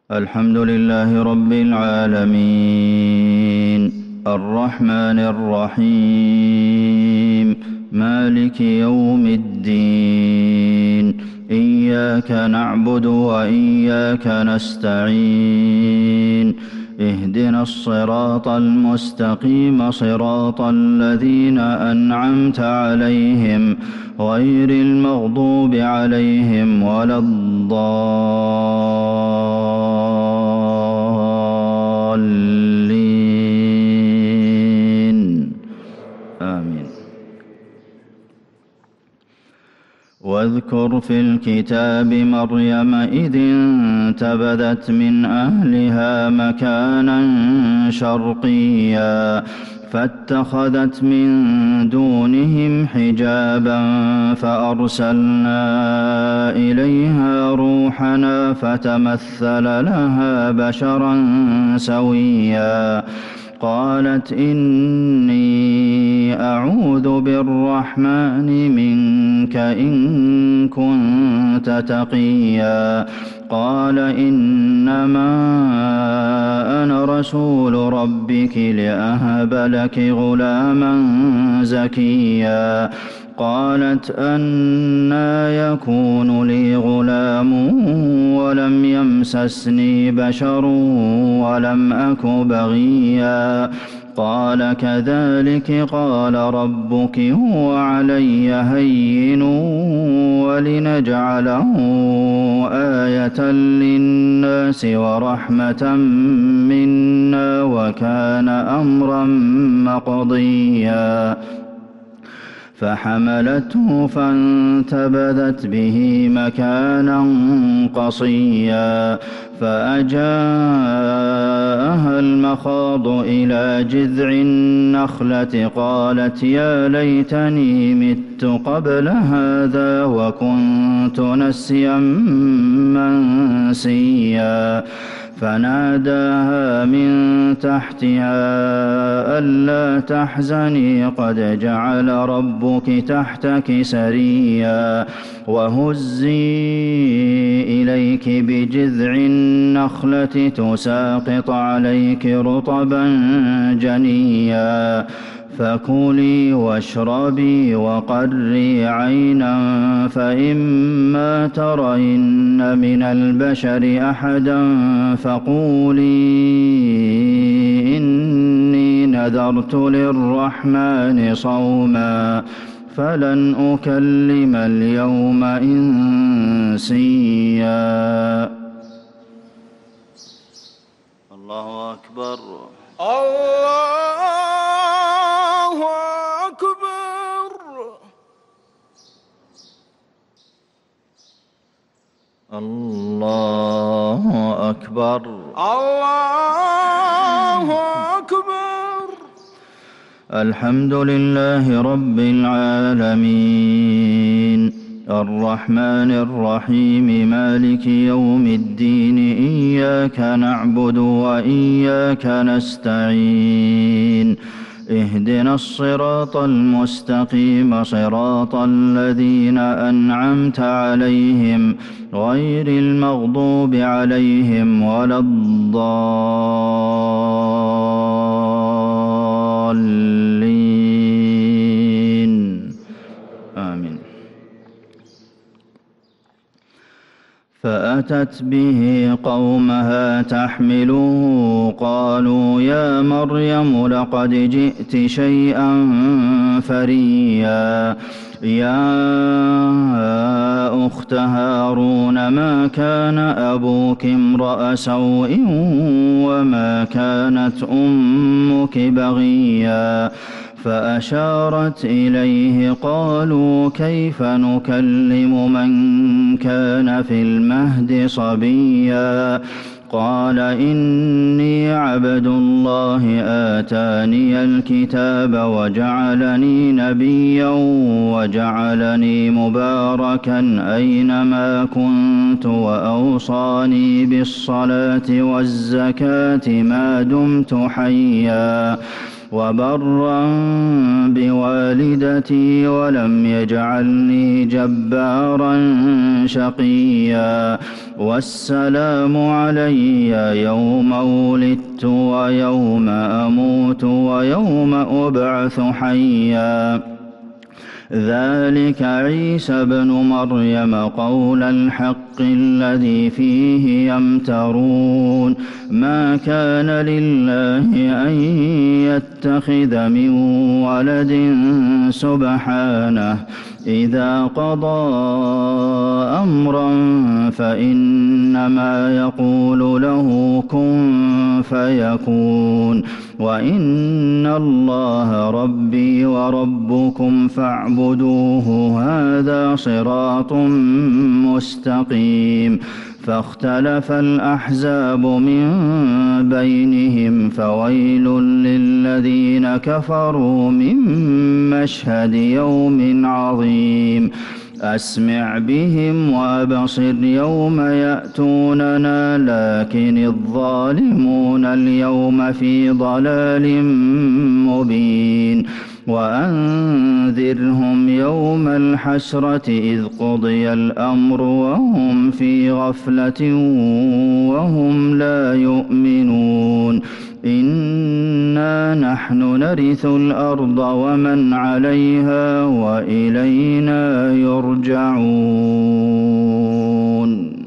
الحمد لله رب العالمين الرحمن الرحيم مالك يوم الدين إياك نعبد وإياك نستعين اهدنا الصراط المستقيم صراط الذين أنعمت عليهم غير المغضوب عليهم ولا الضالين آمين. واذكر في الكتاب مريم إذ انتبذت من أهلها مكانا شرقيا فاتخذت من دونهم حجابا فأرسلنا إليها روحنا فتمثل لها بشرا سويا قالت إني أعوذ بالرحمن منك إن كنت تقيا قال إنما أنا رسول ربك لأهب لك غلاما زكيا قالت أنى يكون لي غلام ولم يمسسني بشر ولم أك بغيا قال كذلك قال ربك هو علي هين ولنجعله آية للناس ورحمة منا وكان أمرا مقضيا فحملته فانتبذت به مكانا قصيا فأجاءها المخاض إلى جذع النخلة قالت يا ليتني مت قبل هذا وكنت نسيا منسيا فناداها من تحتها ألا تحزني قد جعل ربك تحتك سريا وهزي إليك بجذع النخلة تساقط عليك رطبا جنيا فكلي واشربي وقري عينا فإما ترين من البشر أحدا فقولي إني نذرت للرحمن صوما فلن أكلم اليوم إنسيا. الله أكبر. الله أكبر. الله أكبر. الله أكبر. الحمد لله رب العالمين الرحمن الرحيم مالك يوم الدين إياك نعبد وإياك نستعين اهدنا الصراط المستقيم صراط الذين أنعمت عليهم غير المغضوب عليهم ولا الضالين آمين. فأتت به قومها تحمله قالوا يا مريم لقد جئت شيئا فريا يا أخت هارون ما كان أبوك امرأ سوء وما كانت أمك بغيا فأشارت إليه قالوا كيف نكلم من كان في المهد صبيا قال إني عبد الله آتاني الكتاب وجعلني نبيا وجعلني مباركا أينما كنت وأوصاني بالصلاة والزكاة ما دمت حيا وبرا بوالدتي ولم يجعلني جبارا شقيا والسلام علي يوم ولدت ويوم أموت ويوم أبعث حيا ذلك عيسى ابن مريم قول الحق الذي فيه يمترون ما كان لله أن يتخذ من ولد سبحانه إذا قضى أمرا فإنما يقول له كن فيكون وإن الله ربي وربكم فاعبدوه هذا صراط مستقيم فاختلف الأحزاب من بينهم فويل للذين كفروا من مشهد يوم عظيم أسمع بهم وأبصر يوم يأتوننا لكن الظالمون اليوم في ضلال مبين وأنذرهم يوم الحسرة إذ قضي الأمر وهم في غفلة وهم لا يؤمنون إنا نحن نرث الأرض ومن عليها وإلينا يرجعون.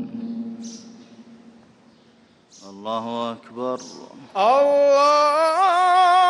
الله أكبر. الله